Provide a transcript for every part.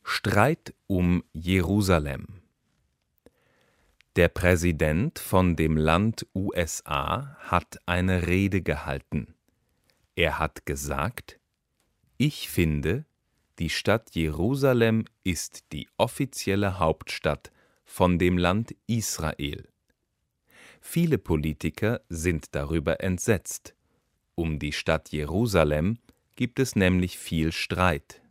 Streit um Jerusalem. Der Präsident von dem Land USA hat eine Rede gehalten. Er hat gesagt: Ich finde, die Stadt Jerusalem ist die offizielle Hauptstadt von dem Land Israel. Viele Politiker sind darüber entsetzt. Um die Stadt Jerusalem gibt es nämlich viel Streit.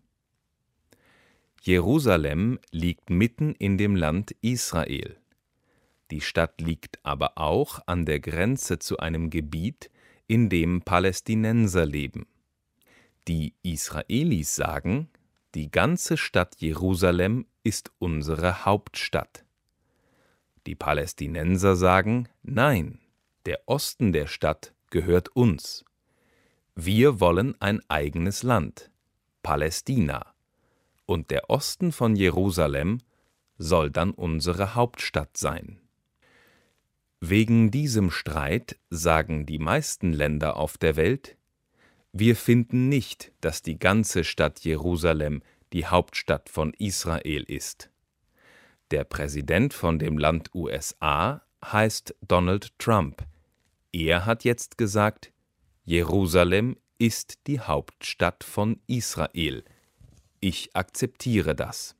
Jerusalem liegt mitten in dem Land Israel. Die Stadt liegt aber auch an der Grenze zu einem Gebiet, in dem Palästinenser leben. Die Israelis sagen, die ganze Stadt Jerusalem ist unsere Hauptstadt. Die Palästinenser sagen, nein, der Osten der Stadt gehört uns. Wir wollen ein eigenes Land, Palästina, und der Osten von Jerusalem soll dann unsere Hauptstadt sein. Wegen diesem Streit sagen die meisten Länder auf der Welt: Wir finden nicht, dass die ganze Stadt Jerusalem die Hauptstadt von Israel ist. Der Präsident von dem Land USA heißt Donald Trump. Er hat jetzt gesagt, Jerusalem ist die Hauptstadt von Israel. Ich akzeptiere das.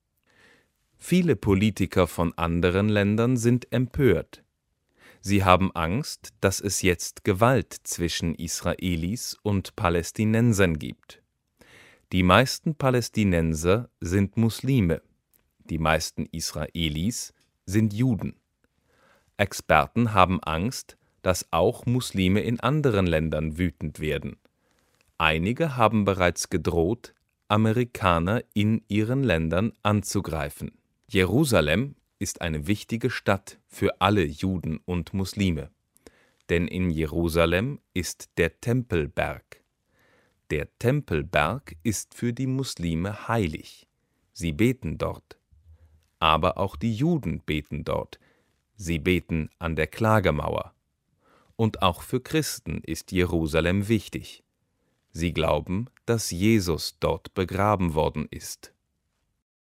Viele Politiker von anderen Ländern sind empört. Sie haben Angst, dass es jetzt Gewalt zwischen Israelis und Palästinensern gibt. Die meisten Palästinenser sind Muslime, die meisten Israelis sind Juden. Experten haben Angst, dass auch Muslime in anderen Ländern wütend werden. Einige haben bereits gedroht, Amerikaner in ihren Ländern anzugreifen. Jerusalem ist eine wichtige Stadt für alle Juden und Muslime, denn in Jerusalem ist der Tempelberg. Der Tempelberg ist für die Muslime heilig. Sie beten dort. Aber auch die Juden beten dort. Sie beten an der Klagemauer. Und auch für Christen ist Jerusalem wichtig. Sie glauben, dass Jesus dort begraben worden ist.